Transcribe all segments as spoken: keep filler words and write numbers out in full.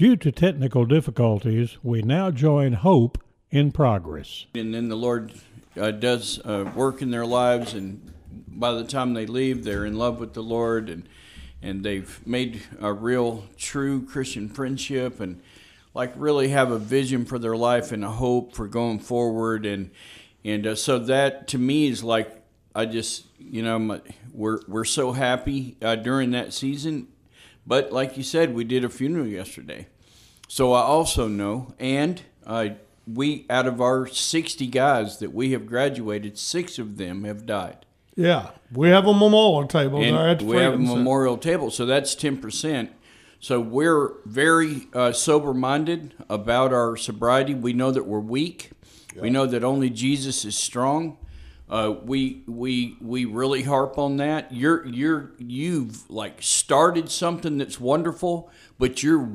Due to technical difficulties, we now join Hope in Progress. And then the Lord uh, does uh, work in their lives, and by the time they leave, they're in love with the Lord, and and they've made a real, true Christian friendship, and like really have a vision for their life and a hope for going forward. And and uh, so that to me is like, I just, you know, my, we're we're so happy uh, during that season. But like you said, we did a funeral yesterday. So I also know, and uh, we, out of our sixty guys that we have graduated, six of them have died. Yeah, we have a memorial table And there at the we have a Freedom Center. memorial table, so that's ten percent. So we're very uh, sober-minded about our sobriety. We know that we're weak. Yeah. We know that only Jesus is strong. Uh, we we we really harp on that. You're you're you've like started something that's wonderful, but you're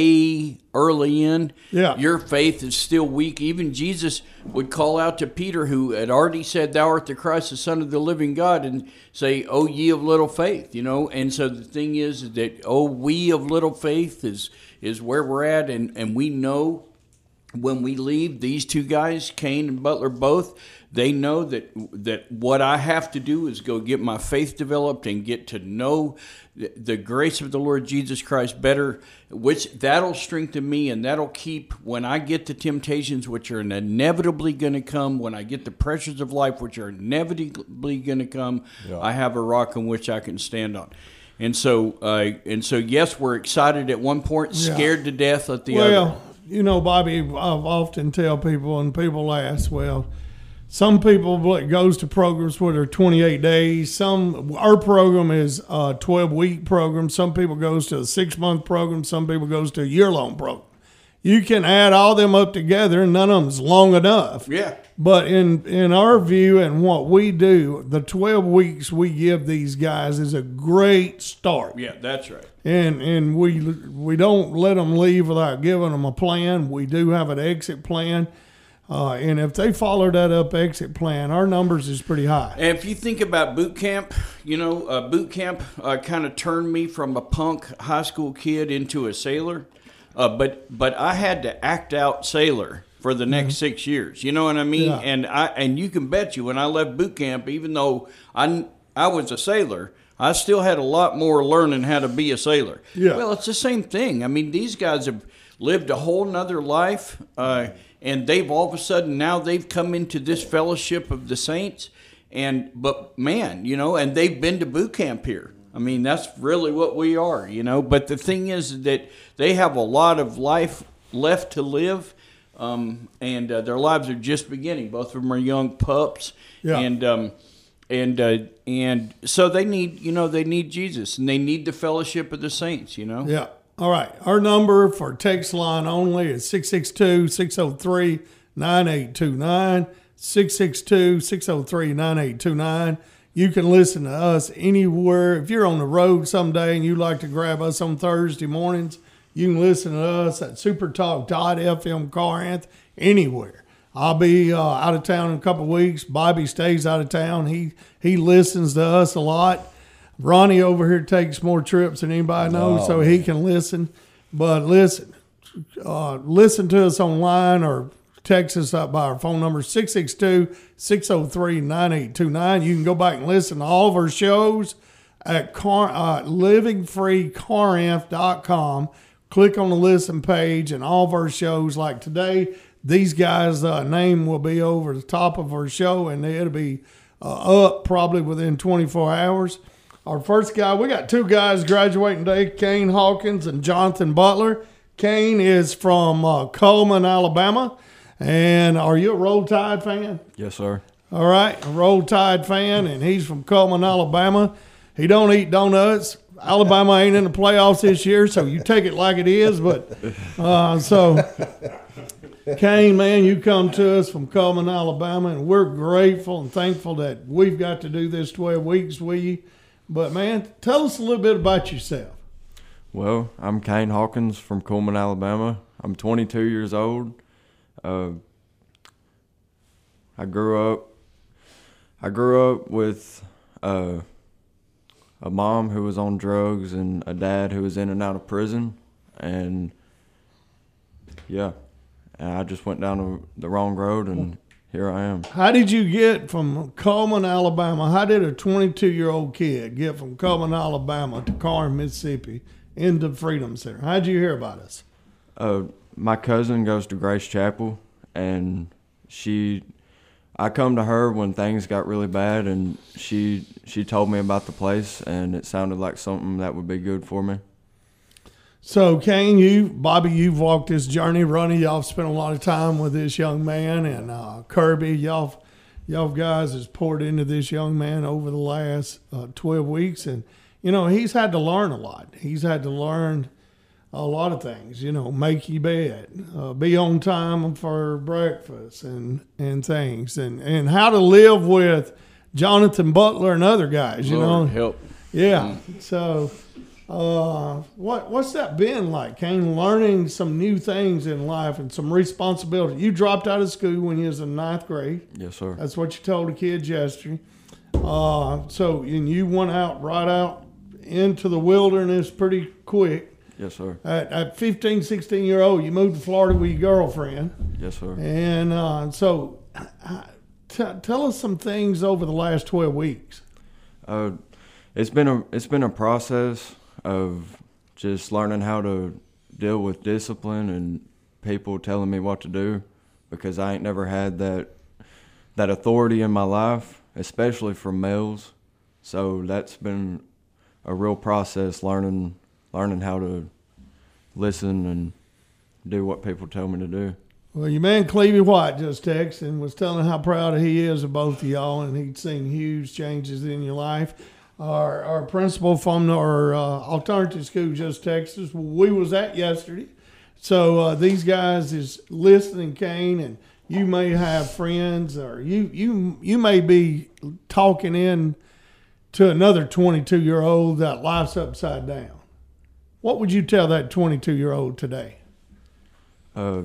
way early in. Yeah. Your faith is still weak. Even Jesus would call out to Peter, who had already said, "Thou art the Christ, the Son of the living God," and say, "O ye of little faith," you know. And so the thing is that, "Oh, we of little faith" is is where we're at, and and we know when we leave, these two guys, Kane and Butler, both, they know that that what I have to do is go get my faith developed and get to know the, the grace of the Lord Jesus Christ better, which that'll strengthen me, and that'll keep, when I get the temptations, which are inevitably going to come, when I get the pressures of life, which are inevitably going to come, yeah. I have a rock on which I can stand on. And so, uh, and so, yes, we're excited at one point, scared yeah. to death at the well, other. You know, Bobby, I've often tell people, and people ask, well, some people it goes to programs where they're twenty-eight days. Some our program is a twelve-week program. Some people goes to a six-month program. Some people goes to a year-long program. You can add all them up together, and none of them's long enough. Yeah. But in in our view and what we do, the twelve weeks we give these guys is a great start. Yeah, that's right. And and we we don't let them leave without giving them a plan. We do have an exit plan. Uh, and if they follow that up exit plan, our numbers is pretty high. And if you think about boot camp, you know, uh, boot camp uh, kind of turned me from a punk high school kid into a sailor. Uh, but but I had to act out sailor for the next mm-hmm. six years. You know what I mean? Yeah. And I and you can bet you when I left boot camp, even though I, I was a sailor, I still had a lot more learning how to be a sailor. Yeah. Well, it's the same thing. I mean, these guys have lived a whole nother life, uh, and they've all of a sudden now they've come into this fellowship of the saints. And but man, you know, and they've been to boot camp here. I mean, that's really what we are, you know. But the thing is that they have a lot of life left to live, um, and uh, their lives are just beginning. Both of them are young pups, yeah. and um, and uh, and so they need, you know, they need Jesus, and they need the fellowship of the saints, you know. Yeah. All right. Our number for text line only is six six two, six oh three, nine eight two nine, six six two, six oh three, nine eight two nine. You can listen to us anywhere. If you're on the road someday and you like to grab us on Thursday mornings, you can listen to us at supertalk dot f m Corinth, anywhere. I'll be uh, out of town in a couple of weeks. Bobby stays out of town. He he listens to us a lot. Ronnie over here takes more trips than anybody knows, oh, so he can listen. But listen, uh, listen to us online or text us up by our phone number, six six two, six oh three, nine eight two nine. You can go back and listen to all of our shows at car, uh, living free corinth dot com. Click on the listen page, and all of our shows, like today, these guys' uh, name will be over the top of our show, and it'll be uh, up probably within twenty-four hours. Our first guy, we got two guys graduating today, Kane Hawkins and Jonathan Butler. Kane is from uh, Coleman, Alabama. And are you a Roll Tide fan? Yes, sir. All right, a Roll Tide fan, and he's from Coleman, Alabama. He don't eat donuts. Alabama ain't in the playoffs this year, so you take it like it is. But uh, so, Kane, man, you come to us from Coleman, Alabama, and we're grateful and thankful that we've got to do this twelve weeks with you. But, man, tell us a little bit about yourself. Well, I'm Kane Hawkins from Coleman, Alabama. I'm twenty-two years old. Uh, I grew up. I grew up with uh, a mom who was on drugs and a dad who was in and out of prison, and Yeah. And I just went down the, the wrong road, and here I am. How did you get from Coleman, Alabama? How did a twenty-two-year-old kid get from Coleman, Alabama to Corinth, Mississippi into Freedom Center? How did you hear about us? Uh, my cousin goes to Grace Chapel, and she, I come to her when things got really bad, and she she told me about the place, and it sounded like something that would be good for me. So, Kane, you, Bobby, you've walked this journey. Ronnie, y'all spent a lot of time with this young man, and uh, Kirby, y'all, y'all guys has poured into this young man over the last uh, twelve weeks, and you know he's had to learn a lot. He's had to learn a lot of things. You know, make your bed, uh, be on time for breakfast, and and things, and and how to live with Jonathan Butler and other guys. You Lord know, help. yeah. So. Uh, what what's that been like, Kane? Learning some new things in life and some responsibility. You dropped out of school when you was in ninth grade. Yes, sir. That's what you told the kids yesterday. Uh, so and you went out right out into the wilderness pretty quick. Yes, sir. At, at fifteen, sixteen year old, you moved to Florida with your girlfriend. Yes, sir. And uh, so, uh, t- tell us some things over the last twelve weeks. Uh, it's been a it's been a process of just learning how to deal with discipline and people telling me what to do, because I ain't never had that that authority in my life, especially from males. So that's been a real process, learning learning how to listen and do what people tell me to do. Well, your man Clevie White just texted and was telling how proud he is of both of y'all, and he'd seen huge changes in your life. Our our principal from our uh, alternative school just texted us. We was at yesterday. So uh, these guys is listening, Kane, and you may have friends, or you you you may be talking in to another twenty-two-year-old that life's upside down. What would you tell that twenty-two-year-old today? Uh,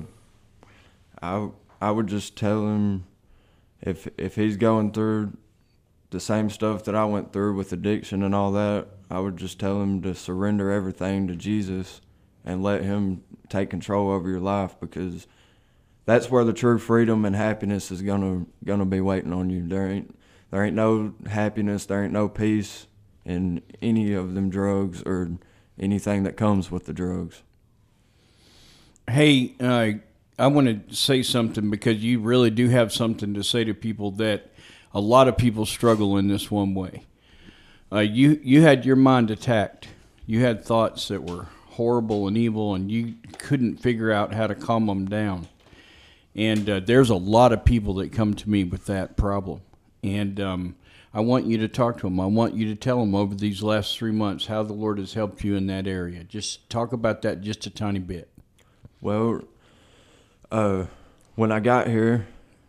I I would just tell him if if he's going through the same stuff that I went through with addiction and all that, I would just tell him to surrender everything to Jesus and let him take control over your life, because that's where the true freedom and happiness is gonna gonna be waiting on you. There ain't there ain't no happiness, there ain't no peace in any of them drugs or anything that comes with the drugs. Hey, uh, I want to say something, because you really do have something to say to people that a lot of people struggle in this one way. Uh, you you had your mind attacked. You had thoughts that were horrible and evil, and you couldn't figure out how to calm them down. And uh, there's a lot of people that come to me with that problem. And um, I want you to talk to them. I want you to tell them over these last three months how the Lord has helped you in that area. Just talk about that just a tiny bit. Well, uh, when I got here,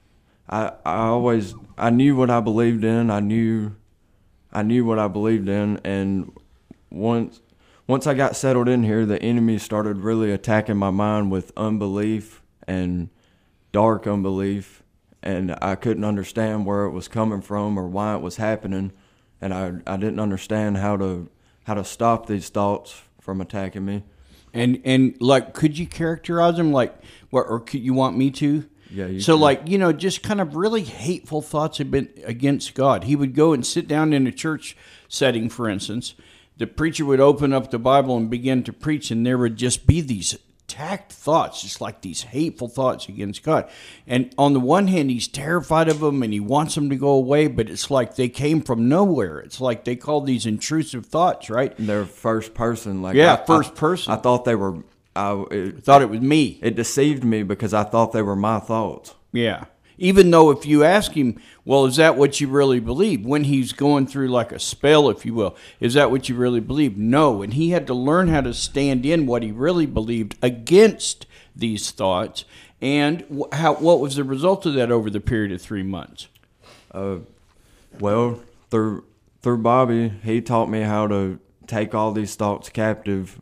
I I always I knew what I believed in. I knew I knew what I believed in, and once once I got settled in here, the enemy started really attacking my mind with unbelief and dark unbelief, and I couldn't understand where it was coming from or why it was happening, and I I didn't understand how to how to stop these thoughts from attacking me. And and like, could you characterize them, like, what, or could you want me to? Yeah, you so can. like, you know, just kind of really hateful thoughts have been against God. He would go and sit down in a church setting, for instance. The preacher would open up the Bible and begin to preach, and there would just be these attacked thoughts, just like these hateful thoughts against God. And on the one hand, he's terrified of them and he wants them to go away, but it's like they came from nowhere. It's like they call these intrusive thoughts, right? They're first person. Like Yeah, I, first I, person. I thought they were. I it, Thought it was me. it deceived me because I thought they were my thoughts. Yeah. Even though if you ask him, well, is that what you really believe? When he's going through like a spell, if you will, is that what you really believe? No. And he had to learn how to stand in what he really believed against these thoughts. And how what was the result of that over the period of three months? Uh, well, through through Bobby, he taught me how to take all these thoughts captive,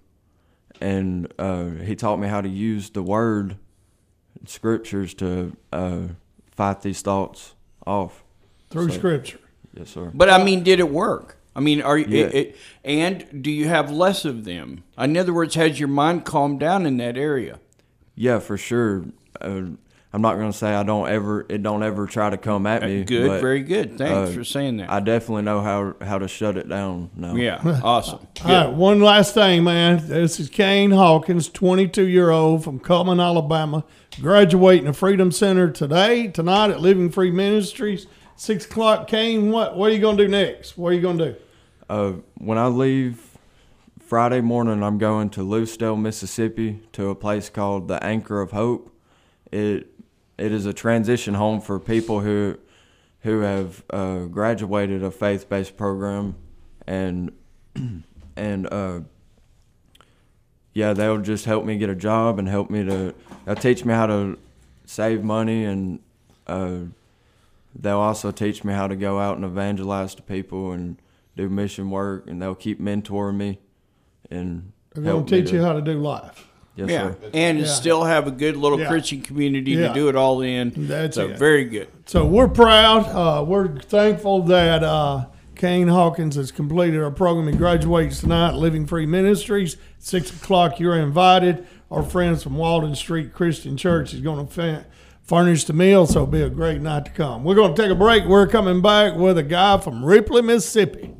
and uh, he taught me how to use the word, scriptures to uh, fight these thoughts off. Through So- Scripture. Yes, sir. But I mean, did it work? I mean, are you, Yeah. it, it, and do you have less of them? In other words, has your mind calmed down in that area? Yeah, for sure. Uh, I'm not going to say I don't ever, it don't ever try to come at me. Good, but, very good. Thanks uh, for saying that. I definitely know how how to shut it down now. Yeah, awesome. All right, one last thing, man. This is Kane Hawkins, twenty-two-year-old from Cullman, Alabama, graduating the Freedom Center today, tonight at Living Free Ministries, six o'clock. Kane, what, what are you going to do next? What are you going to do? Uh, when I leave Friday morning, I'm going to Lucedale, Mississippi, to a place called the Anchor of Hope. It It is a transition home for people who who have uh, graduated a faith-based program, and and uh, yeah, they'll just help me get a job and help me to. They'll teach me how to save money, and uh, they'll also teach me how to go out and evangelize to people and do mission work, and they'll keep mentoring me and They're help going to me teach you how to do life. Yes, Yeah, sir. and Yeah. still have a good little Yeah. Christian community Yeah. to do it all in. That's so it. very good. So we're proud. Uh, we're thankful that uh, Kane Hawkins has completed our program. He graduates tonight at Living Free Ministries. Six o'clock, you're invited. Our friends from Walden Street Christian Church is going to fa- furnish the meal, so it'll be a great night to come. We're going to take a break. We're coming back with a guy from Ripley, Mississippi.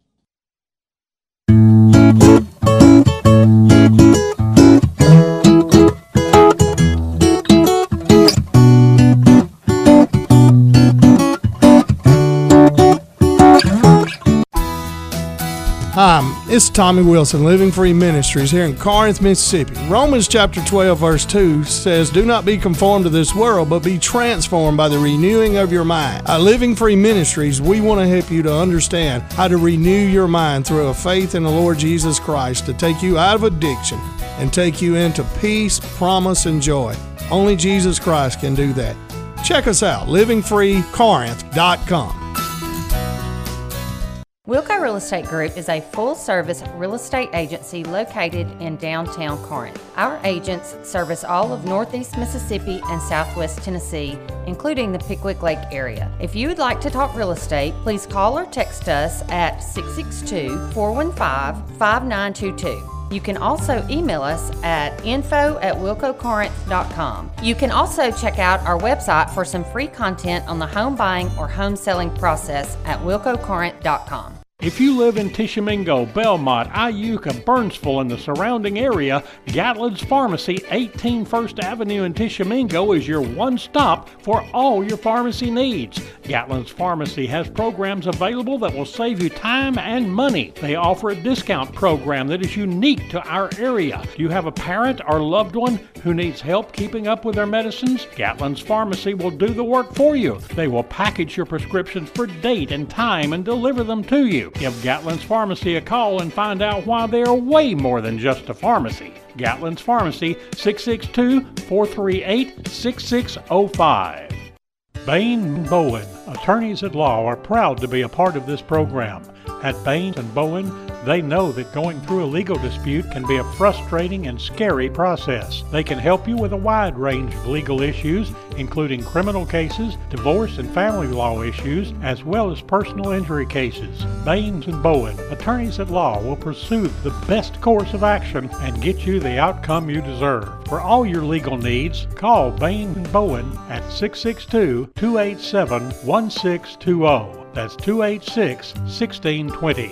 Hi, it's Tommy Wilson, Living Free Ministries here in Corinth, Mississippi. Romans chapter twelve, verse two says, "Do not be conformed to this world, but be transformed by the renewing of your mind." At Living Free Ministries, we want to help you to understand how to renew your mind through a faith in the Lord Jesus Christ to take you out of addiction and take you into peace, promise, and joy. Only Jesus Christ can do that. Check us out, living free corinth dot com. Wilco Real Estate Group is a full-service real estate agency located in downtown Corinth. Our agents service all of Northeast Mississippi and Southwest Tennessee, including the Pickwick Lake area. If you would like to talk real estate, please call or text us at six six two, four one five, five nine two two. You can also email us at info at wilco corinth dot com. You can also check out our website for some free content on the home buying or home selling process at wilco corinth dot com. If you live in Tishomingo, Belmont, Iuka, Burnsville, and the surrounding area, Gatlin's Pharmacy, eighteen First Avenue in Tishomingo is your one stop for all your pharmacy needs. Gatlin's Pharmacy has programs available that will save you time and money. They offer a discount program that is unique to our area. Do you have a parent or loved one who needs help keeping up with their medicines? Gatlin's Pharmacy will do the work for you. They will package your prescriptions for date and time and deliver them to you. Give Gatlin's Pharmacy a call and find out why they are way more than just a pharmacy. Gatlin's Pharmacy, six six two, four three eight, six six zero five. Bain and Bowen, attorneys at law, are proud to be a part of this program. At Bain and Bowen, they know that going through a legal dispute can be a frustrating and scary process. They can help you with a wide range of legal issues, including criminal cases, divorce and family law issues, as well as personal injury cases. Bain and Bowen, attorneys at law, will pursue the best course of action and get you the outcome you deserve. For all your legal needs, call Bain and Bowen at six six two, two eight seven, one six two zero. That's two eight six, one six two zero.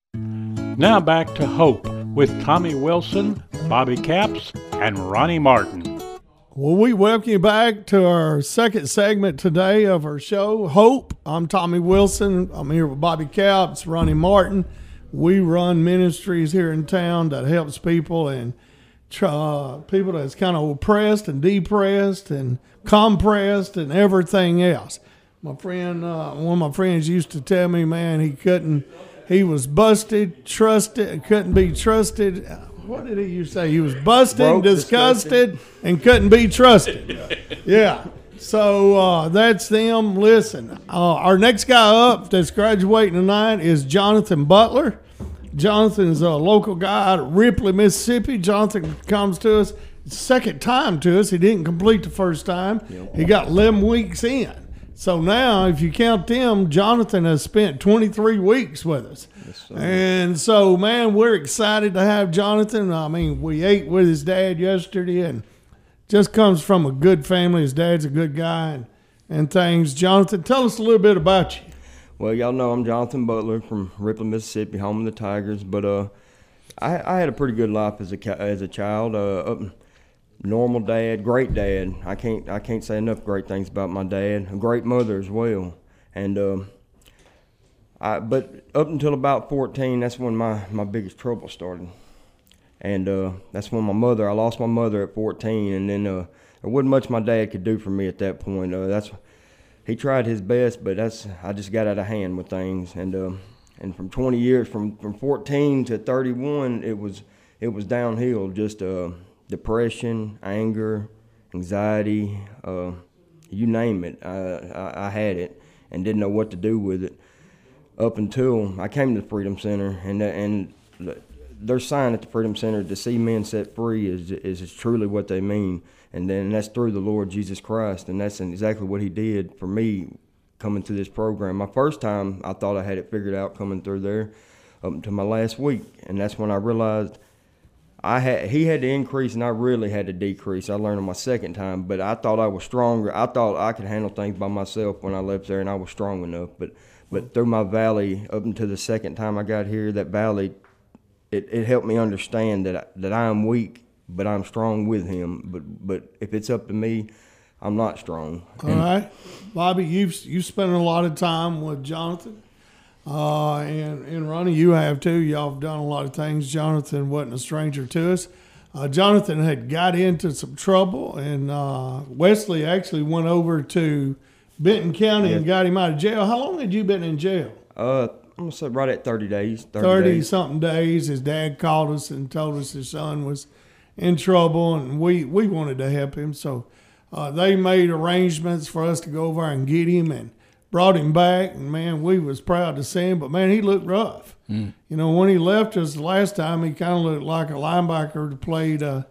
Now back to Hope with Tommy Wilson, Bobby Capps, and Ronnie Martin. Well, we welcome you back to our second segment today of our show, Hope. I'm Tommy Wilson. I'm here with Bobby Capps, Ronnie Martin. We run ministries here in town that helps people and uh, people that's kind of oppressed and depressed and compressed and everything else. My friend, uh, one of my friends used to tell me, man, he couldn't, he was busted, trusted, couldn't be trusted. What did he used to say? He was busted, Broke, disgusted, and couldn't be trusted. Yeah. So uh, that's them. Listen, uh, our next guy up that's graduating tonight is Jonathan Butler. Jonathan's a local guy out of Ripley, Mississippi. Jonathan comes to us second time to us. He didn't complete the first time. Yep. He got eleven weeks in. So now, if you count them, Jonathan has spent twenty-three weeks with us. Yes, and so, man, we're excited to have Jonathan. I mean, we ate with his dad yesterday, and just comes from a good family. His dad's a good guy and, and things. Jonathan, tell us a little bit about you. Well, y'all know I'm Jonathan Butler from Ripley, Mississippi, home of the Tigers. But uh, I, I had a pretty good life as a as a child. Uh, up, normal dad, great dad. I can't I can't say enough great things about my dad. A great mother as well. And uh, I but up until about fourteen, that's when my, my biggest trouble started. And uh, that's when my mother, I lost my mother at fourteen, and then uh, there wasn't much my dad could do for me at that point. Uh, that's He tried his best, but that's I just got out of hand with things, and uh, and from twenty years, from, from fourteen to thirty-one, it was it was downhill. Just uh, depression, anger, anxiety, uh, you name it. I, I I had it and didn't know what to do with it. Up until I came to the Freedom Center, and and their sign at the Freedom Center, to see men set free, is is, is truly what they mean. And then that's through the Lord Jesus Christ, and that's exactly what he did for me coming through this program. My first time, I thought I had it figured out coming through there up until my last week, and that's when I realized I had he had to increase and I really had to decrease. I learned on my second time, but I thought I was stronger. I thought I could handle things by myself when I left there, and I was strong enough. But but through my valley, up until the second time I got here, that valley, it, it helped me understand that I, that I am weak, but I'm strong with him. But but if it's up to me, I'm not strong. All and, right, Bobby, you've you spent a lot of time with Jonathan, uh, and and Ronnie, you have too. Y'all have done a lot of things. Jonathan wasn't a stranger to us. Uh, Jonathan had got into some trouble, and uh, Wesley actually went over to Benton County yeah. and got him out of jail. How long had you been in jail? Uh, I'm gonna say right at thirty days. thirty, thirty something days. His dad called us and told us his son was in trouble, and we, we wanted to help him. So uh, they made arrangements for us to go over and get him and brought him back. And, man, we was proud to see him. But, man, he looked rough. Mm. You know, when he left us the last time, he kind of looked like a linebacker that played uh,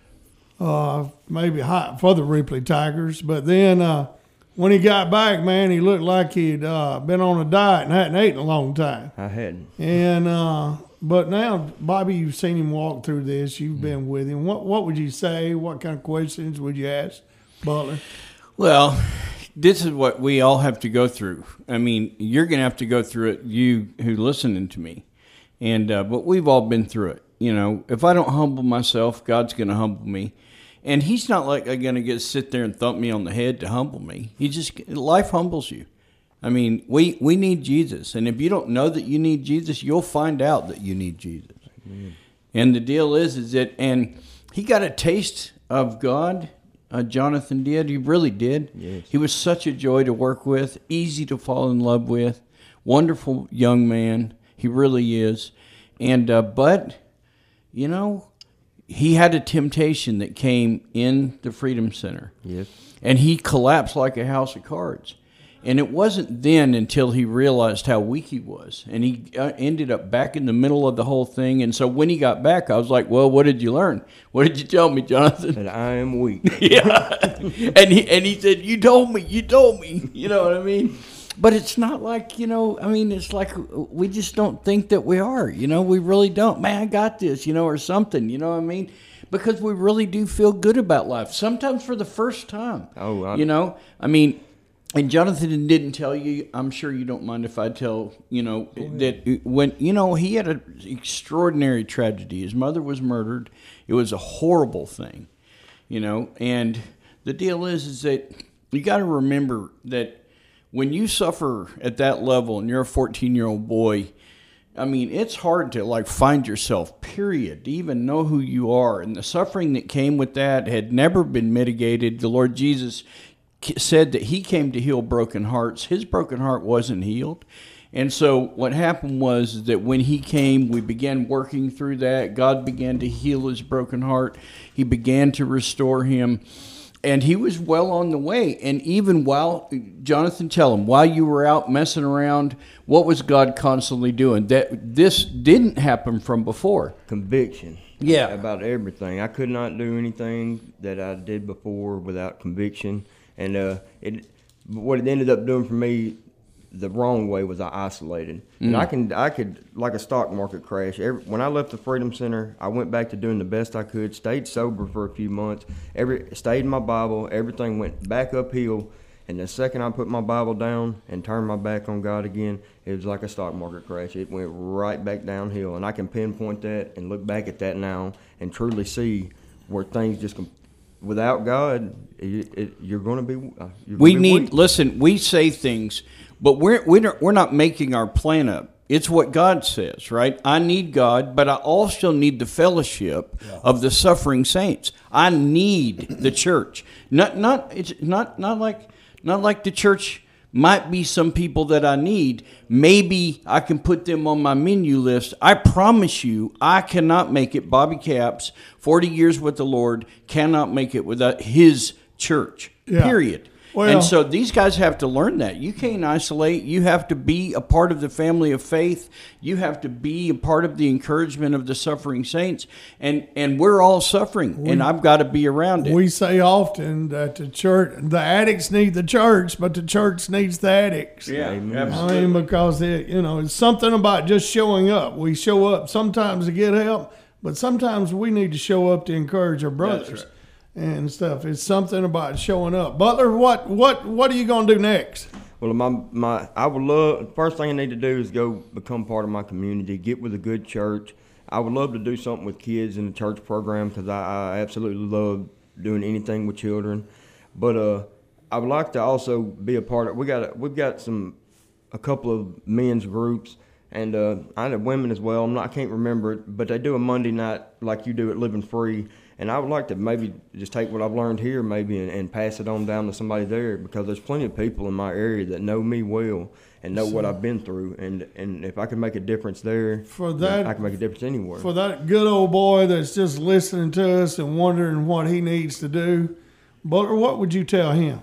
uh, maybe high for the Ripley Tigers. But then uh, when he got back, man, he looked like he'd uh, been on a diet and hadn't eaten in a long time. I hadn't. And uh, – but now, Bobby, you've seen him walk through this. You've been with him. What what would you say? What kind of questions would you ask Butler? Well, this is what we all have to go through. I mean, you're going to have to go through it, you who listening to me. And uh, but we've all been through it. You know, if I don't humble myself, God's going to humble me. And he's not like I'm going to get sit there and thump me on the head to humble me. He just life humbles you. I mean, we, we need Jesus. And if you don't know that you need Jesus, you'll find out that you need Jesus. Amen. And the deal is, is that, and he got a taste of God, uh, Jonathan did. He really did. Yes. He was such a joy to work with, easy to fall in love with, wonderful young man. He really is. And, uh, but, you know, he had a temptation that came in the Freedom Center. Yes. And he collapsed like a house of cards. And it wasn't then until he realized how weak he was. And he uh, ended up back in the middle of the whole thing. And so when he got back, I was like, well, what did you learn? What did you tell me, Jonathan? That I am weak. Yeah. And he, and he said, you told me, you told me. You know what I mean? But it's not like, you know, I mean, it's like we just don't think that we are. You know, we really don't. Man, I got this, you know, or something. You know what I mean? Because we really do feel good about life. Sometimes for the first time. Oh, I, you know, I mean... And Jonathan didn't tell you, I'm sure you don't mind if I tell, you know, that when, you know, he had an extraordinary tragedy. His mother was murdered. It was a horrible thing, you know. And the deal is, is that you got to remember that when you suffer at that level and you're a fourteen-year-old boy, I mean, it's hard to, like, find yourself, period, to even know who you are. And the suffering that came with that had never been mitigated. The Lord Jesus said that he came to heal broken hearts. His broken heart wasn't healed. And so what happened was that when he came, we began working through that. God began to heal his broken heart. He began to restore him. And he was well on the way. And even while, Jonathan, tell him, while you were out messing around, what was God constantly doing? That this didn't happen from before. Conviction. Yeah. About everything. I could not do anything that I did before without conviction. And uh, it, what it ended up doing for me, the wrong way was I isolated. And I can I could, like a stock market crash. Every, when I left the Freedom Center, I went back to doing the best I could, stayed sober for a few months, every stayed in my Bible, everything went back uphill. And the second I put my Bible down and turned my back on God again, it was like a stock market crash. It went right back downhill. And I can pinpoint that and look back at that now and truly see where things just, without God, it, it, you're going to be uh, you're We gonna be need, weak. listen, we say things, but we're, we're, we're not making our plan up. It's what God says, right? I need God, but I also need the fellowship yeah. of the suffering saints. I need the church. Not, not, it's not, not like, not like the church might be some people that I need. Maybe I can put them on my menu list. I promise you, I cannot make it. Bobby Capps, forty years with the Lord, cannot make it without his church, Yeah. period. Well, and so these guys have to learn that. You can't isolate. You have to be a part of the family of faith. You have to be a part of the encouragement of the suffering saints. And and we're all suffering, we, and I've got to be around it. We say often that the church, the addicts need the church, but the church needs the addicts. Yeah, Amen. absolutely. I mean, because it, you know, it's something about just showing up. We show up sometimes to get help, but sometimes we need to show up to encourage our brothers. right. And stuff. It's something about showing up. Butler, what what what are you gonna do next? Well, my my I would love. First thing I need to do is go become part of my community, get with a good church. I would love to do something with kids in the church program because I, I absolutely love doing anything with children. But uh, I would like to also be a part of. We got we've got some a couple of men's groups and uh, I have women as well. I'm not I can't remember it, but they do a Monday night like you do at Living Free. And I would like to maybe just take what I've learned here maybe and, and pass it on down to somebody there because there's plenty of people in my area that know me well and know so, what I've been through. And, and if I can make a difference there, for that, I can make a difference anywhere. For that good old boy that's just listening to us and wondering what he needs to do, Butler, what would you tell him?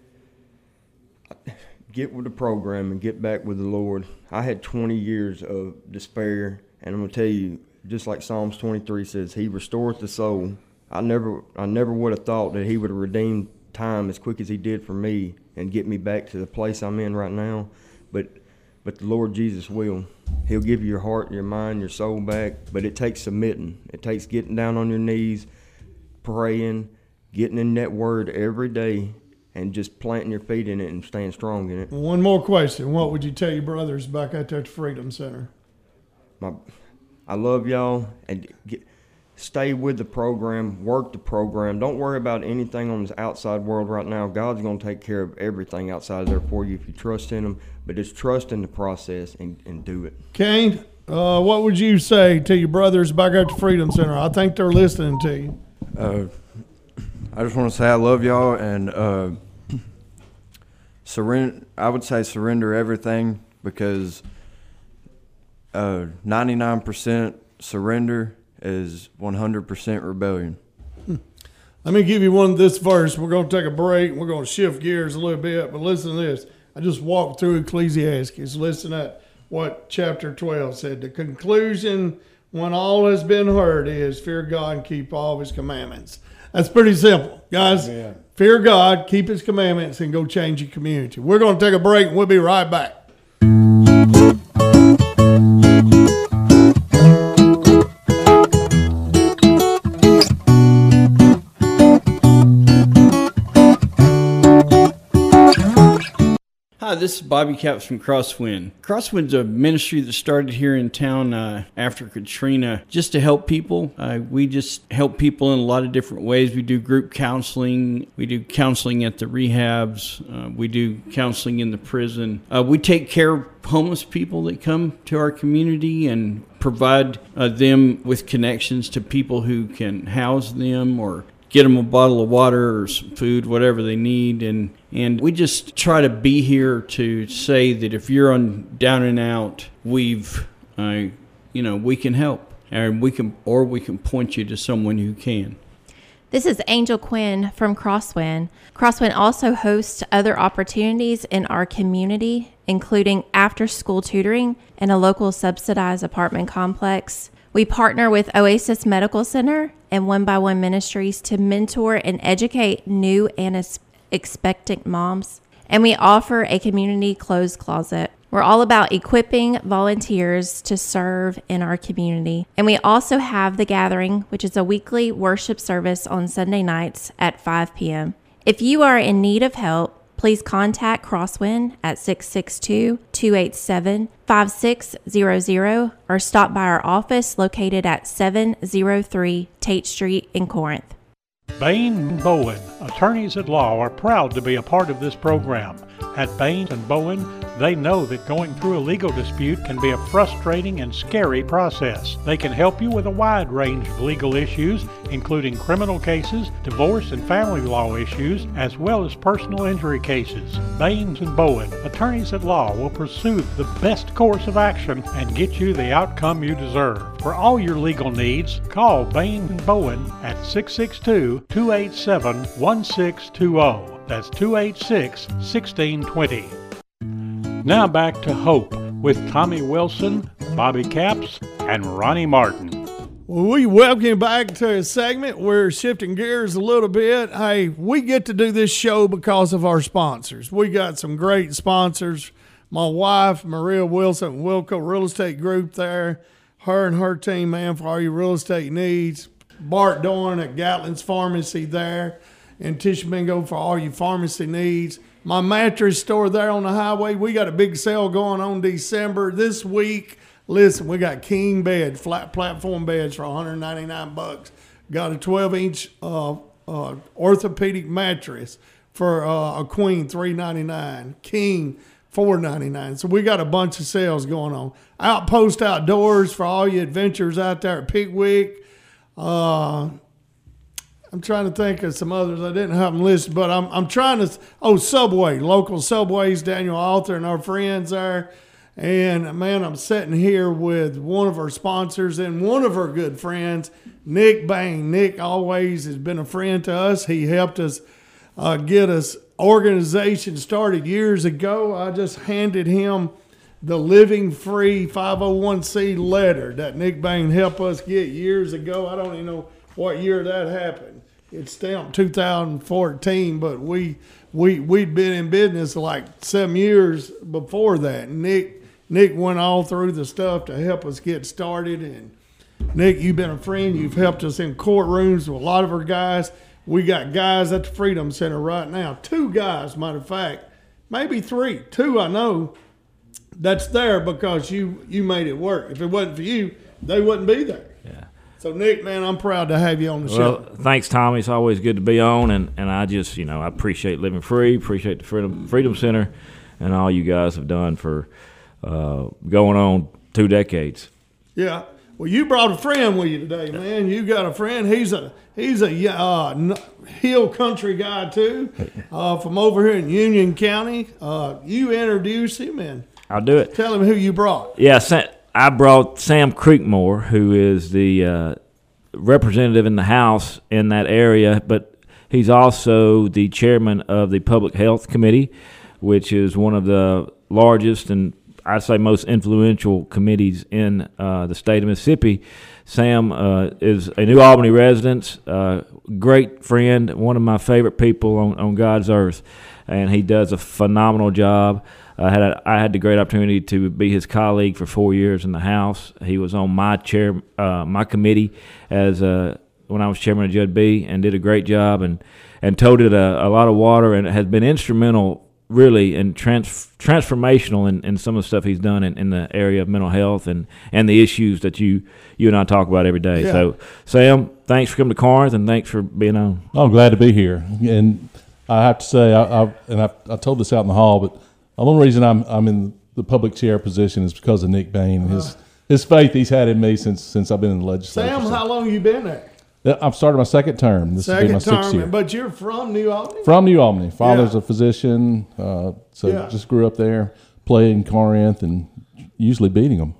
Get with the program and get back with the Lord. I had twenty years of despair, and I'm going to tell you, just like Psalms twenty-three says, he restores the soul. I never I never would have thought that he would have redeemed time as quick as he did for me and get me back to the place I'm in right now. But but the Lord Jesus will. He'll give you your heart, your mind, your soul back. But it takes submitting. It takes getting down on your knees, praying, getting in that word every day, and just planting your feet in it and staying strong in it. One more question. What would you tell your brothers back out there at the Freedom Center? My I love y'all, and get, stay with the program, work the program. Don't worry about anything on this outside world right now. God's going to take care of everything outside there for you if you trust in him, but just trust in the process and, and do it. Kane, uh, what would you say to your brothers back at the Freedom Center? I think they're listening to you. Uh, I just want to say I love y'all, and uh, surrender. I would say surrender everything because – Uh, ninety-nine percent surrender is one hundred percent rebellion. Hmm. Let me give you one of this verse. We're going to take a break. We're going to shift gears a little bit, but listen to this. I just walked through Ecclesiastes. Listen at what chapter twelve said. The conclusion when all has been heard is fear God and keep all of his commandments. That's pretty simple. Guys, Amen. Fear God, keep his commandments, and go change your community. We're going to take a break, and we'll be right back. Hi, this is Bobby Capps from Crosswind. Crosswind's a ministry that started here in town uh, after Katrina just to help people. Uh, we just help people in a lot of different ways. We do group counseling. We do counseling at the rehabs. Uh, we do counseling in the prison. Uh, we take care of homeless people that come to our community and provide uh, them with connections to people who can house them or get them a bottle of water or some food, whatever they need. And, and we just try to be here to say that if you're on down and out, we've, uh, you know, we can help, and we can, or we can point you to someone who can. This is Angel Quinn from Crosswind. Crosswind also hosts other opportunities in our community, including after-school tutoring and a local subsidized apartment complex. We partner with Oasis Medical Center and One by One Ministries to mentor and educate new and expectant moms. and we offer a community clothes closet. We're all about equipping volunteers to serve in our community. And we also have The Gathering, which is a weekly worship service on Sunday nights at five p.m. If you are in need of help, please contact Crosswind at six six two, two eight seven, five six zero zero or stop by our office located at seven oh three Tate Street in Corinth. Bain and Bowen, attorneys at law, are proud to be a part of this program. At Bain and Bowen, they know that going through a legal dispute can be a frustrating and scary process. They can help you with a wide range of legal issues, including criminal cases, divorce and family law issues, as well as personal injury cases. Bain and Bowen, attorneys at law, will pursue the best course of action and get you the outcome you deserve. For all your legal needs, call Bain and Bowen at six six two, two eight seven, one six two zero. That's two eight six, one six two zero. Now back to Hope with Tommy Wilson, Bobby Capps, and Ronnie Martin. Well, we welcome you back to a segment. We're shifting gears a little bit. Hey, we get to do this show because of our sponsors. We got some great sponsors. My wife, Maria Wilson, Wilco Real Estate Group there. Her and her team, man, for all your real estate needs. Bart Dorn at Gatlin's Pharmacy there. And Tishomingo for all your pharmacy needs. My mattress store there on the highway, we got a big sale going on December this week. Listen, we got king bed, flat platform beds for one hundred ninety-nine bucks. Got a twelve inch uh, uh, orthopedic mattress for uh, a queen, three ninety-nine. King, four ninety-nine. So we got a bunch of sales going on. Outpost Outdoors for all your adventures out there at Pickwick. Uh, I'm trying to think of some others. I didn't have them listed, but I'm I'm trying to. Oh, Subway, local Subways, Daniel Arthur and our friends there. And man, I'm sitting here with one of our sponsors and one of our good friends, Nick Bain. Nick always has been a friend to us. He helped us uh, get us organization started years ago. I just handed him the Living Free five oh one c letter that Nick Bain helped us get years ago. I don't even know what year that happened. It's stamped two thousand fourteen, but we we we'd been in business like seven years before that. Nick Nick went all through the stuff to help us get started. And Nick, you've been a friend. You've helped us in courtrooms with a lot of our guys. We got guys at the Freedom Center right now. Two guys, matter of fact, maybe three. Two I know that's there because you you made it work. If it wasn't for you, they wouldn't be there. Yeah. So, Nick, man, I'm proud to have you on the well, show. Thanks, Tommy. It's always good to be on, and, and I just, you know, I appreciate Living Free, appreciate the Freedom Freedom Center, and all you guys have done for uh, going on two decades. Yeah. Well, you brought a friend with you today, man. You got a friend. He's a he's a uh, hill country guy too, uh, from over here in Union County. Uh, you introduce him and I'll do it. Tell him who you brought. Yeah, I brought Sam Creekmore, who is the uh, representative in the House in that area, but he's also the chairman of the Public Health Committee, which is one of the largest and I'd say most influential committees in uh, the state of Mississippi. Sam uh, is a New Albany resident, uh, great friend, one of my favorite people on, on God's earth, and he does a phenomenal job. I had a, I had the great opportunity to be his colleague for four years in the House. He was on my chair, uh, my committee as uh, when I was chairman of Judd B, and did a great job and and toted a, a lot of water and has been instrumental, really, and trans- transformational in, in some of the stuff he's done in, in the area of mental health and, and the issues that you you and I talk about every day. Yeah. So, Sam, thanks for coming to Corinth, and thanks for being on. I'm glad to be here. And I have to say, I, I and I, I told this out in the hall, but the only reason I'm I'm in the public chair position is because of Nick Bain and his, his faith he's had in me since since I've been in the legislature. Sam, So how long you been there? I've started my second term. This will be my Second sixth term, year. but you're from New Albany? From New Albany. Father's Yeah. a physician, uh, so Yeah. just grew up there, played in Corinth, and usually beating them.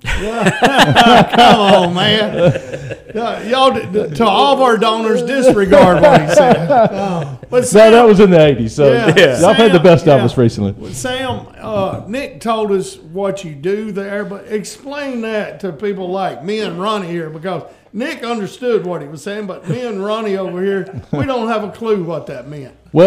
Come on, man. Uh, y'all, did- to all of our donors, disregard what he said. Oh. But No, Sam, that was in the eighties, so Yeah. y'all had the Sam, best yeah. of us recently. Sam, uh, Nick told us what you do there, but explain that to people like me and Ronnie here, because Nick understood what he was saying, but me and Ronnie over here, we don't have a clue what that meant. Well,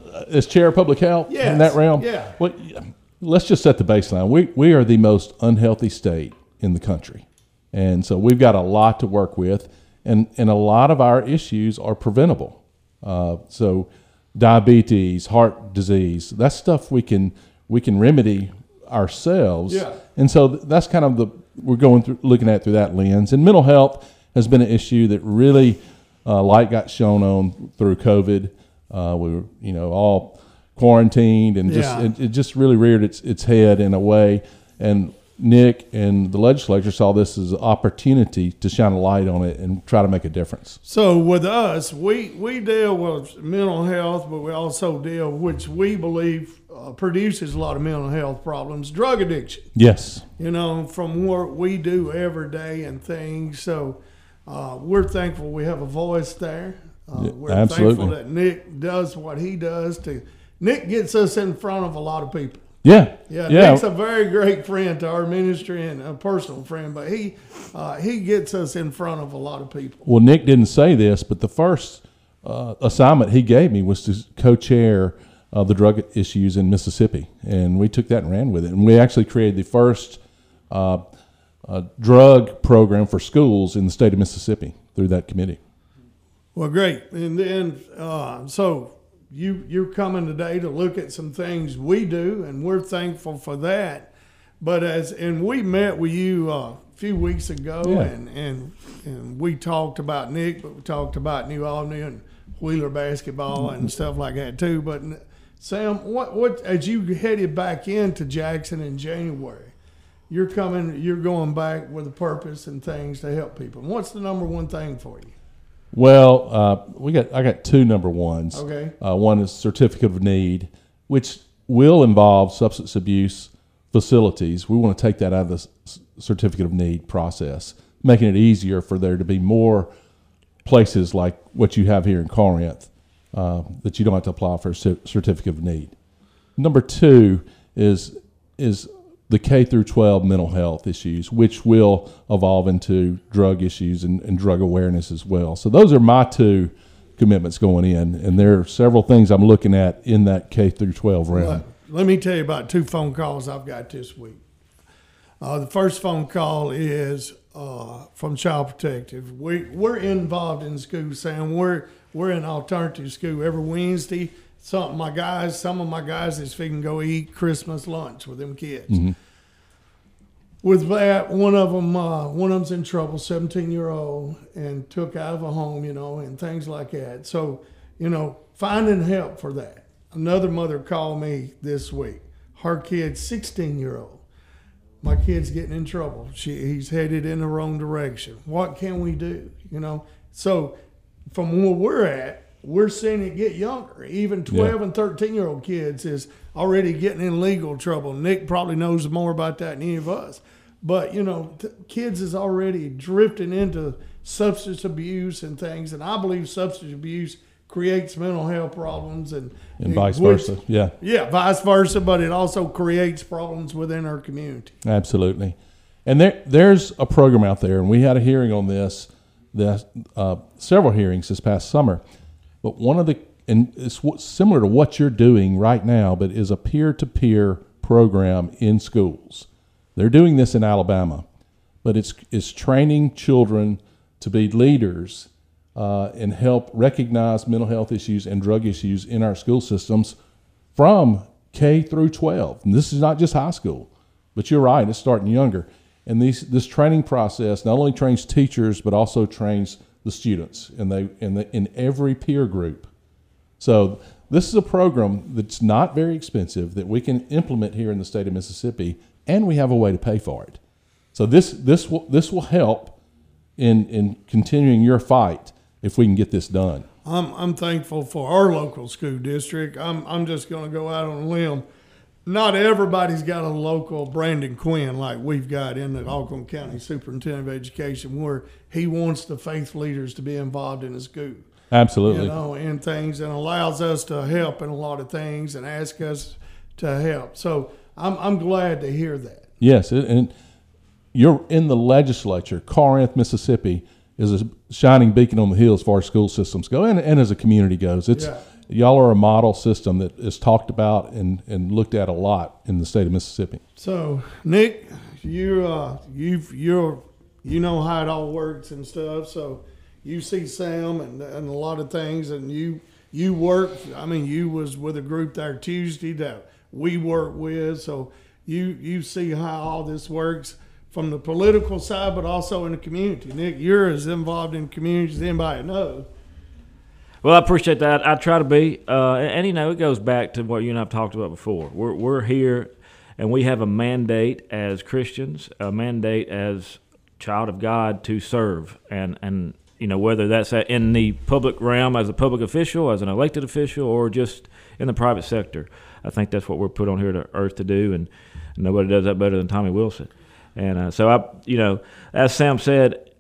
as chair of public health Yes, in that realm, yeah. Well, let's just set the baseline. We we are the most unhealthy state in the country, and so we've got a lot to work with, and and a lot of our issues are preventable. Uh, so diabetes, heart disease, that's stuff we can we can remedy ourselves. Yeah. And so that's kind of the we're going through looking at through that lens. And mental health has been an issue that really uh, light got shown on through COVID. Uh, we were, you know, all quarantined, and just Yeah. it, it just really reared its its head in a way. And Nick and the legislature saw this as an opportunity to shine a light on it and try to make a difference. So with us, we, we deal with mental health, but we also deal, which we believe uh, produces a lot of mental health problems, drug addiction. Yes. You know, from what we do every day and things. So uh, we're thankful we have a voice there. Uh, Yeah, we're absolutely. thankful that Nick does what he does. To Nick gets us in front of a lot of people. Yeah. Yeah, Yeah. Nick's a very great friend to our ministry and a personal friend, but he uh, he gets us in front of a lot of people. Well, Nick didn't say this, but the first uh, assignment he gave me was to co-chair uh, the drug issues in Mississippi, and we took that and ran with it. And we actually created the first uh, uh, drug program for schools in the state of Mississippi through that committee. Well, great. And then, uh, so you, you're coming today to look at some things we do, and we're thankful for that. But as, and we met with you uh, a few weeks ago, Yeah. and, and, and we talked about Nick, but we talked about New Albany and Wheeler basketball and stuff like that too. But Sam, what, what, as you headed back into Jackson in January, you're coming, you're going back with a purpose and things to help people. And what's the number one thing for you? Well, uh, we got I got two number ones. Okay. Uh, one is certificate of need, which will involve substance abuse facilities. We want to take that out of the s- certificate of need process, making it easier for there to be more places like what you have here in Corinth uh, that you don't have to apply for a cer- certificate of need. Number two is is the K through twelve mental health issues, which will evolve into drug issues and, and drug awareness as well. So those are my two commitments going in, and there are several things I'm looking at in that K through twelve realm. Let, let me tell you about two phone calls I've got this week. Uh, the first phone call is uh, from Child Protective. We, we're involved in school, Sam. We're, we're in alternative school every Wednesday. Some of my guys, some of my guys is fixing to go eat Christmas lunch with them kids. Mm-hmm. With that, one of them, uh, one of them's in trouble, seventeen year old, and took out of a home, you know, and things like that. So, you know, finding help for that. Another mother called me this week. Her kid's sixteen year old. My kid's getting in trouble. She, he's headed in the wrong direction. What can we do? You know, so from where we're at, we're seeing it get younger. Even twelve Yeah. and thirteen year old kids is already getting in legal trouble. Nick probably knows more about that than any of us. But, you know, th- kids is already drifting into substance abuse and things. And I believe substance abuse creates mental health problems. And, And vice which- versa, yeah. Yeah, vice versa. But it also creates problems within our community. Absolutely. And there, there's a program out there, and we had a hearing on this, the, uh, several hearings this past summer. But one of the, and it's what, similar to what you're doing right now, but is a peer-to-peer program in schools. They're doing this in Alabama, but it's it's training children to be leaders uh, and help recognize mental health issues and drug issues in our school systems from K through twelve. And this is not just high school, but you're right, it's starting younger. And these this training process not only trains teachers, but also trains the students and they in the in every peer group. So this is a program that's not very expensive that we can implement here in the state of Mississippi, and we have a way to pay for it. So this this will this will help in in continuing your fight if we can get this done. I'm I'm thankful for our local school district. I'm I'm just going to go out on a limb. Not everybody's got a local Brandon Quinn like we've got in the Alcorn County Superintendent of Education, where he wants the faith leaders to be involved in the school. Absolutely. You know, and things, and allows us to help in a lot of things and ask us to help. So I'm I'm glad to hear that. Yes, it- and you're in the legislature. Corinth, Mississippi is a shining beacon on the hill as far as school systems go, and, and as a community goes. It's Yeah. y'all are a model system that is talked about and, and looked at a lot in the state of Mississippi. So, Nick, you uh, you've you're you know how it all works and stuff. So, you see Sam and and a lot of things, and you you work. I mean, you was with a group there Tuesday that we work with. So, you you see how all this works from the political side, but also in the community. Nick, you're as involved in community as anybody knows. Well, I appreciate that. I try to be, uh, and, and you know, it goes back to what you and I have talked about before. We're we're here, and we have a mandate as Christians, a mandate as child of God to serve, and and you know, whether that's in the public realm as a public official, as an elected official, or just in the private sector. I think that's what we're put on here to earth to do, and nobody does that better than Tommy Wilson. And uh, so I, you know, as Sam said,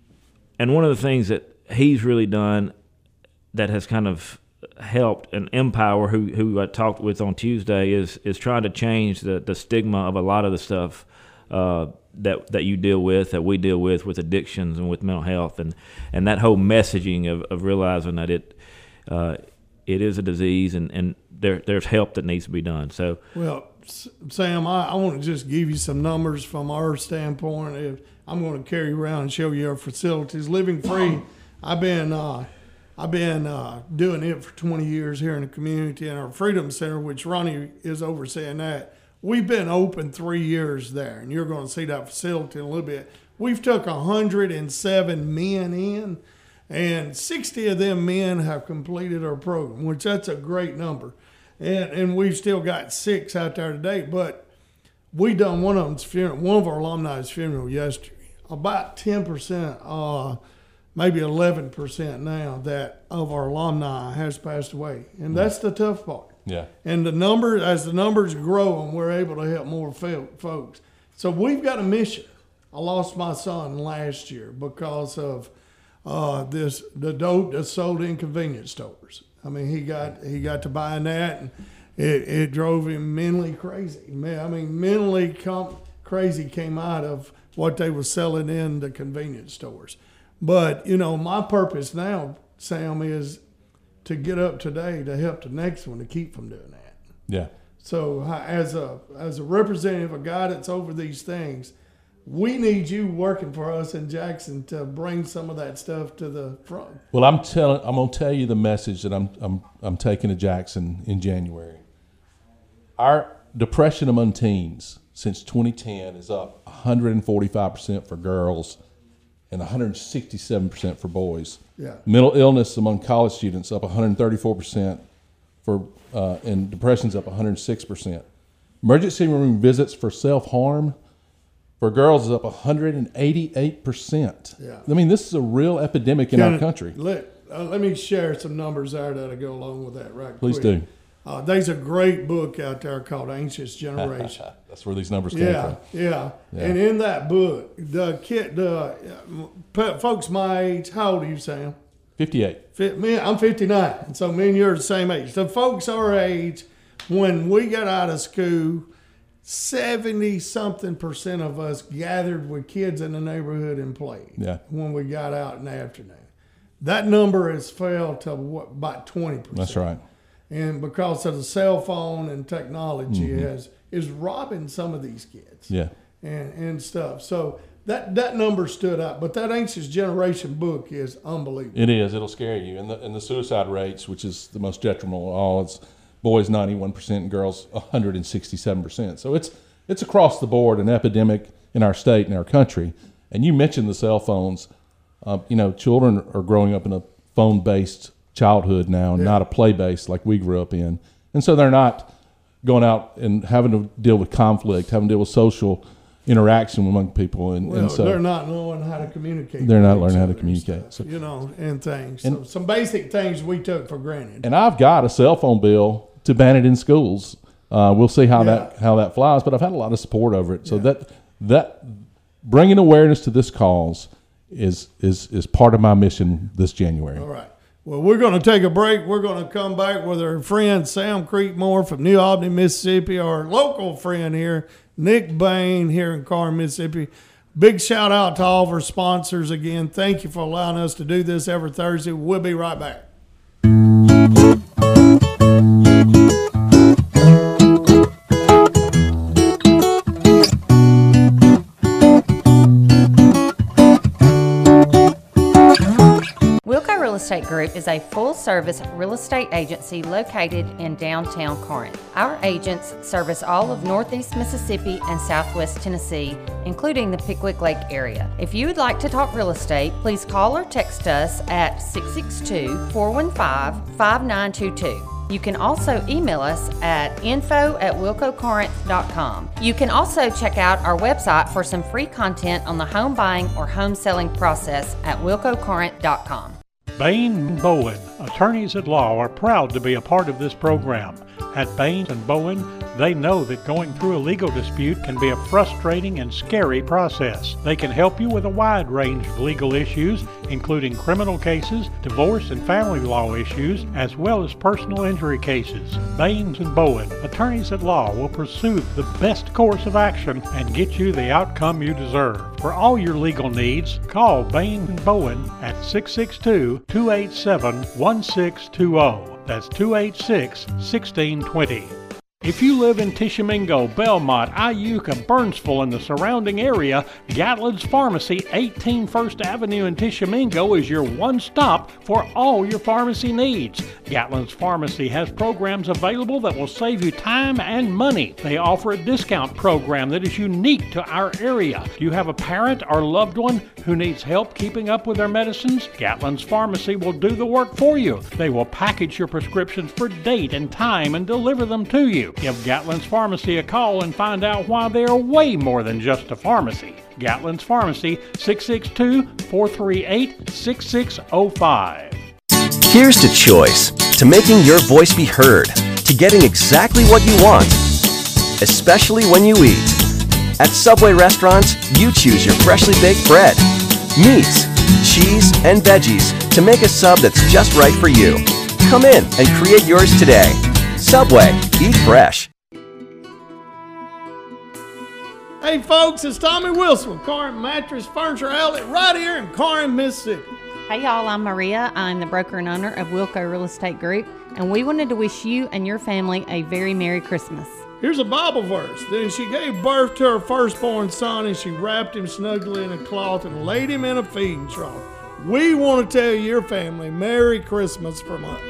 and one of the things that he's really done that has kind of helped and Empower, who who I talked with on Tuesday, is is trying to change the, the stigma of a lot of the stuff uh, that that you deal with, that we deal with, with addictions and with mental health, and, and that whole messaging of, of realizing that it uh, it is a disease, and, and there there's help that needs to be done. So, well, Sam, I, I want to just give you some numbers from our standpoint. If I'm going to carry you around and show you our facilities. Living Free, I've been uh, I've been uh, doing it for twenty years here in the community, and our Freedom Center, which Ronnie is overseeing that, we've been open three years there, and you're going to see that facility in a little bit. We've took one hundred seven men in, and sixty of them men have completed our program, which that's a great number. And and we've still got six out there today, but we done one of them's funeral, one of our alumni's funeral yesterday. About ten percent, uh, maybe eleven percent now that of our alumni has passed away. And that's the tough part. Yeah. And the number, as the numbers grow, and we're able to help more folks. So we've got a mission. I lost my son last year because of uh, this the dope that's sold in convenience stores. I mean, he got he got to buying that, and it, it drove him mentally crazy. I mean, mentally com- crazy came out of what they were selling in the convenience stores. But, you know, my purpose now, Sam, is to get up today to help the next one to keep from doing that. Yeah. So as a as a representative, a guy that's over these things, we need you working for us in Jackson to bring some of that stuff to the front. Well, I'm telling, I'm gonna tell you the message that I'm I'm I'm taking to Jackson in January. Our depression among teens since twenty ten is up one hundred forty-five percent for girls and one hundred sixty-seven percent for boys. Yeah. Mental illness among college students up one hundred thirty-four percent for uh, and depression's up one hundred six percent. Emergency room visits for self-harm for girls is up one hundred eighty-eight percent. Yeah. I mean, this is a real epidemic in Can our country. Let, uh, let me share some numbers there that'll go along with that right Please quick. do. Uh, there's a great book out there called Anxious Generation. That's where these numbers came yeah, from. yeah, Yeah. And in that book, the kid, the uh, folks my age, how old are you, Sam? fifty-eight. Fit, me, I'm fifty-nine, and so me and you're the same age. The folks our age, when we got out of school, seventy-something percent of us gathered with kids in the neighborhood and played. Yeah. When we got out in the afternoon. That number has fell to what, about twenty percent. That's right. And because of the cell phone and technology mm-hmm. has is robbing some of these kids. Yeah. And and stuff. So that that number stood up. But that Anxious Generation book is unbelievable. It is. It'll scare you. And the and the suicide rates, which is the most detrimental of all, it's boys ninety-one percent and girls one hundred sixty-seven percent. So it's it's across the board an epidemic in our state and our country. And you mentioned the cell phones. Um, you know, children are growing up in a phone-based childhood now, and yeah. not a play-based like we grew up in. And so they're not going out and having to deal with conflict, having to deal with social interaction among people. And, well, and so they're not knowing how to communicate. They're not learning how to communicate. Stuff, so, you know, and things. And, so some basic things we took for granted. And I've got a cell phone bill to ban it in schools. Uh, we'll see how yeah. that how that flies, but I've had a lot of support over it. So yeah. that that bringing awareness to this cause is is is part of my mission this January. All right. Well, we're going to take a break. We're going to come back with our friend Sam Creekmore from New Albany, Mississippi, our local friend here, Nick Bain here in Carr, Mississippi. Big shout out to all of our sponsors again. Thank you for allowing us to do this every Thursday. We'll be right back. Estate Group is a full-service real estate agency located in downtown Corinth. Our agents service all of Northeast Mississippi and Southwest Tennessee, including the Pickwick Lake area. If you would like to talk real estate, please call or text us at six six two, four one five, five nine two two. You can also email us at info at wilco corinth dot com. You can also check out our website for some free content on the home buying or home selling process at wilco corinth dot com. Bain and Bowen, attorneys at law, are proud to be a part of this program. At Bain and Bowen, they know that going through a legal dispute can be a frustrating and scary process. They can help you with a wide range of legal issues, including criminal cases, divorce and family law issues, as well as personal injury cases. Bain and Bowen, attorneys at law, will pursue the best course of action and get you the outcome you deserve. For all your legal needs, call Bain and Bowen at six six two, two eight seven, one six two zero. That's two eight six, one six two zero. If you live in Tishomingo, Belmont, Iuka, Burnsville, and the surrounding area, Gatlin's Pharmacy, eighteen First Avenue in Tishomingo is your one stop for all your pharmacy needs. Gatlin's Pharmacy has programs available that will save you time and money. They offer a discount program that is unique to our area. Do you have a parent or loved one who needs help keeping up with their medicines? Gatlin's Pharmacy will do the work for you. They will package your prescriptions for date and time and deliver them to you. Give Gatlin's Pharmacy a call and find out why they are way more than just a pharmacy. Gatlin's Pharmacy, six six two, four three eight, six six zero five. Here's to choice, to making your voice be heard, to getting exactly what you want, especially when you eat. At Subway restaurants, you choose your freshly baked bread, meats, cheese, and veggies to make a sub that's just right for you. Come in and create yours today. Subway, eat fresh. Hey folks, it's Tommy Wilson with Corinth Mattress Furniture Outlet right here in Corinth, Mississippi. Hey y'all, I'm Maria. I'm the broker and owner of Wilco Real Estate Group, and we wanted to wish you and your family a very Merry Christmas. Here's a Bible verse. Then she gave birth to her firstborn son, and she wrapped him snugly in a cloth and laid him in a feeding trough. We want to tell your family Merry Christmas from us.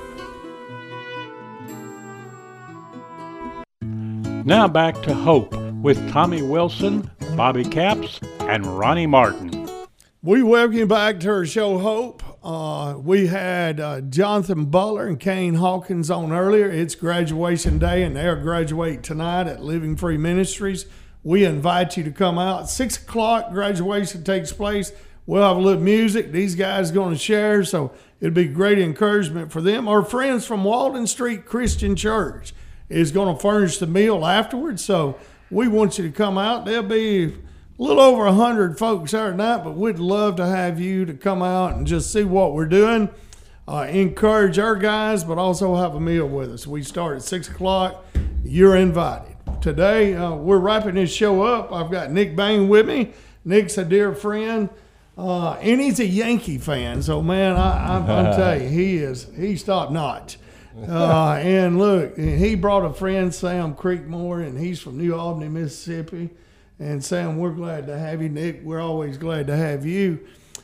Now back to Hope with Tommy Wilson, Bobby Capps, and Ronnie Martin. We welcome you back to our show, Hope. Uh, we had uh, Jonathan Butler and Kane Hawkins on earlier. It's graduation day, and they're graduating tonight at Living Free Ministries. We invite you to come out. Six o'clock, graduation takes place. We'll have a little music. These guys are going to share, so it'll be great encouragement for them. Our friends from Walden Street Christian Church is going to furnish the meal afterwards, so we want you to come out. There'll be a little over one hundred folks there tonight, but we'd love to have you to come out and just see what we're doing, uh, encourage our guys, but also have a meal with us. We start at six o'clock. You're invited. Today, uh, we're wrapping this show up. I've got Nick Bain with me. Nick's a dear friend, uh, and he's a Yankee fan, so, man, I, I, I'll tell you, he is, he's top-notch. Uh, and look, he brought a friend, Sam Creekmore, and he's from New Albany, Mississippi. And Sam, we're glad to have you. Nick, we're always glad to have you.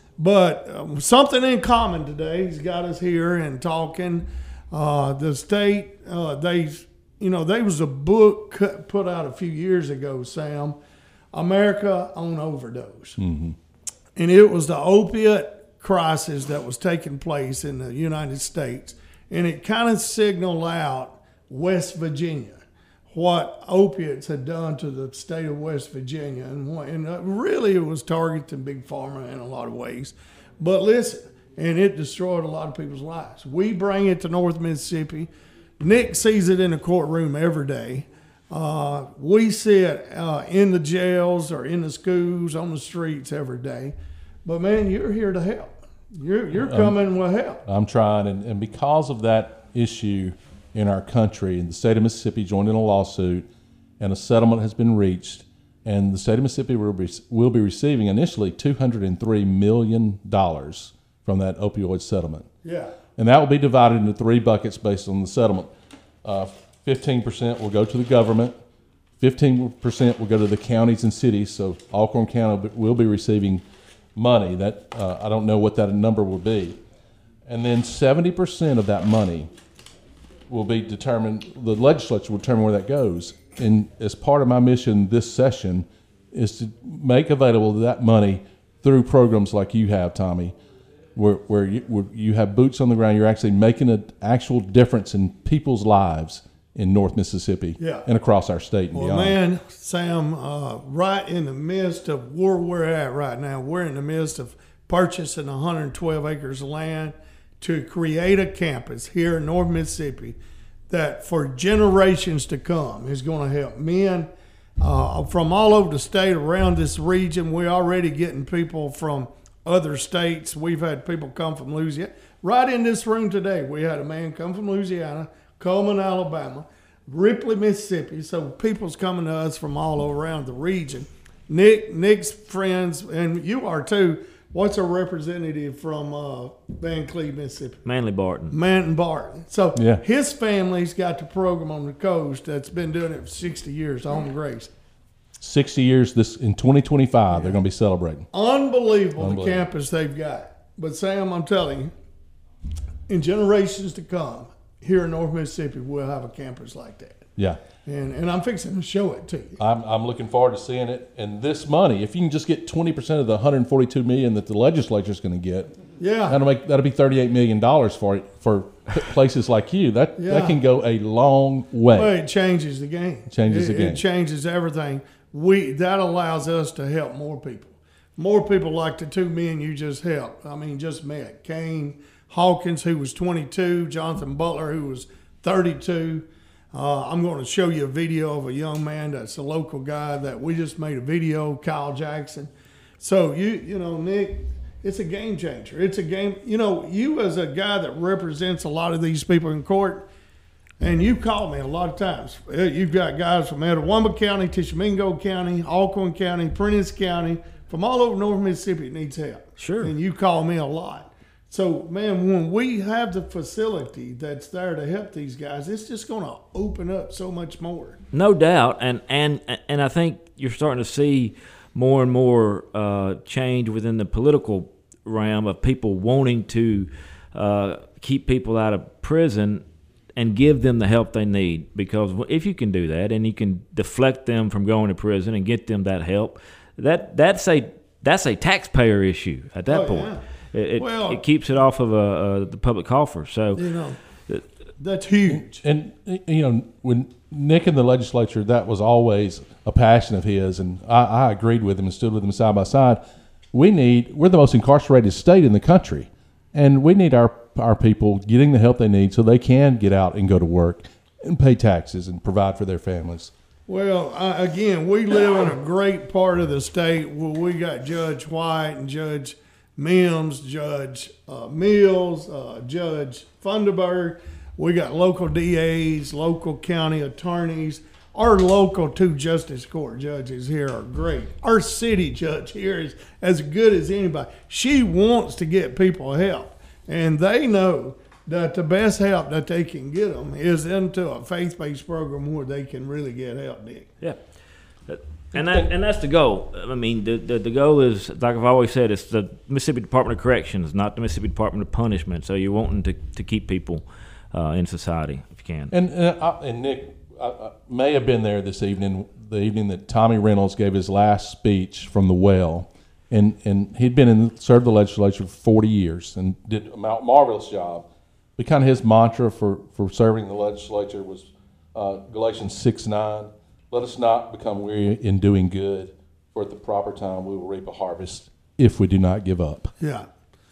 But um, something in common today has got us here and talking. Uh, the state, uh, they, you know, there was a book put out a few years ago, Sam, America on Overdose. Mm-hmm. And it was the opiate crisis that was taking place in the United States. And it kind of signaled out West Virginia, what opiates had done to the state of West Virginia. And, and uh, really it was targeting Big Pharma in a lot of ways. But listen, and it destroyed a lot of people's lives. We bring it to North Mississippi. Nick sees it in the courtroom every day. Uh, we see it uh, in the jails or in the schools, on the streets every day. But, man, you're here to help. You're you're coming um, with help. I'm trying, and, and because of that issue in our country, and the state of Mississippi joined in a lawsuit, and a settlement has been reached, and the state of Mississippi will be, will be receiving initially two hundred three million dollars from that opioid settlement. Yeah. And that will be divided into three buckets based on the settlement. Uh, fifteen percent will go to the government, fifteen percent will go to the counties and cities, so Alcorn County will be receiving money. That uh, I don't know what that number will be. and then seventy percent of that money will be determined, the legislature will determine where that goes. And as part of my mission this session is to make available that money through programs like you have, Tommy, where, where, you, where you have boots on the ground. You're actually making an actual difference in people's lives in North Mississippi Yeah. and across our state and Well, beyond. man, Sam, uh, right in the midst of where we're at right now, we're in the midst of purchasing one hundred twelve acres of land to create a campus here in North Mississippi that for generations to come is going to help men uh, from all over the state, around this region. We're already getting people from other states. We've had people come from Louisiana. Right in this room today, we had a man come from Louisiana, Coleman, Alabama, Ripley, Mississippi. So people's coming to us from all around the region. Nick, Nick's friends, and you are too. What's a representative from uh, Van Cleve, Mississippi? Manly Barton. Manton Barton. So Yeah. his family's got the program on the coast that's been doing it for sixty years, Home Grace. sixty years this in twenty twenty-five, they're going to be celebrating. Unbelievable, Unbelievable. the campus they've got. But Sam, I'm telling you, in generations to come, here in North Mississippi, we'll have a campus like that. Yeah. And and I'm fixing to show it to you. I'm, I'm looking forward to seeing it. And this money, if you can just get twenty percent of the one hundred forty-two million dollars that the legislature is going to get, Yeah. that'll make that'll be thirty-eight million dollars for it for places like you. That Yeah. that can go a long way. Well, it changes the game. Changes it, the game. It changes everything. We that allows us to help more people. More people like the two men you just helped. I mean, just met. Kane Hawkins, who was twenty-two, Jonathan Butler, who was thirty-two. Uh, I'm going to show you a video of a young man that's a local guy that we just made a video, Kyle Jackson. So, you you know, Nick, it's a game changer. It's a game, you know, you as a guy that represents a lot of these people in court, and you called me a lot of times. You've got guys from Etowah County, Tishomingo County, Alcorn County, Prentice County, from all over North Mississippi that needs help. Sure. And you call me a lot. So, man, when we have the facility that's there to help these guys, it's just going to open up so much more. No doubt, and and and I think you're starting to see more and more uh, change within the political realm of people wanting to uh, keep people out of prison and give them the help they need. Because if you can do that, and you can deflect them from going to prison and get them that help, that that's a that's a taxpayer issue at that Oh, point. yeah. It, it, Well- it keeps it off of uh, uh, the public coffer. So You know, that's huge. And you know, when Nick in the legislature, that was always a passion of his, and I, I agreed with him and stood with him side by side. We need we're the most incarcerated state in the country, and we need our our people getting the help they need so they can get out and go to work and pay taxes and provide for their families. Well, uh, again, we live in a great part of the state where we got Judge White and Judge Mims, Judge uh, Mills, uh, Judge Funderburg. We got local D As, local county attorneys. Our local two justice court judges here are great. Our city judge here is as good as anybody. She wants to get people help, and they know that the best help that they can get them is into a faith-based program where they can really get help, Nick. yeah, and that and that's the goal. I mean, the, the the goal is, like I've always said, it's the Mississippi Department of Corrections, not the Mississippi Department of Punishment. So you're wanting to, to keep people uh, in society if you can. And and, I, and Nick I, I may have been there this evening, the evening that Tommy Reynolds gave his last speech from the well, and and he'd been in served the legislature for forty years and did a marvelous job. But kind of his mantra for, for serving the legislature was uh, Galatians six nine. Let us not become weary in doing good, for at the proper time we will reap a harvest if we do not give up. Yeah.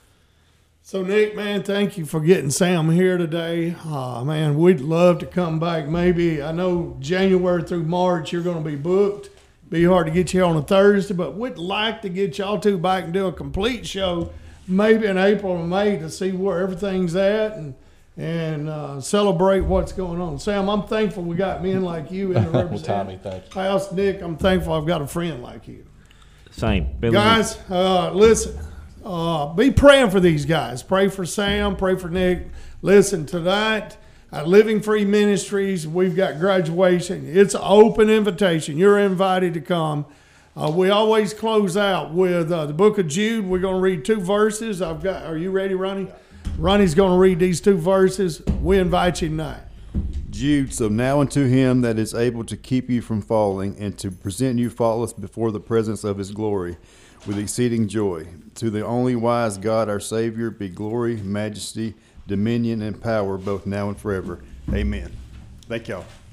So, Nick, man, thank you for getting Sam here today. Uh, man, we'd love to come back. Maybe, I know January through March you're going to be booked. Be hard to get you on a Thursday, but we'd like to get y'all two back and do a complete show, maybe in April or May, to see where everything's at and and uh, celebrate what's going on. Sam, I'm thankful we got men like you in the Well, representative Tommy, thank you. house. Nick, I'm thankful I've got a friend like you. Same, Billy. Guys, uh, listen, uh, be praying for these guys. Pray for Sam, pray for Nick. Listen, tonight at Living Free Ministries, we've got graduation. It's an open invitation. You're invited to come. Uh, we always close out with uh, the book of Jude. We're going to read two verses. I've got. Are you ready, Ronnie? Ronnie's going to read these two verses. We invite you tonight. Jude, so now unto him that is able to keep you from falling and to present you faultless before the presence of his glory with exceeding joy. To the only wise God our Savior be glory, majesty, dominion, and power both now and forever. Amen. Thank y'all.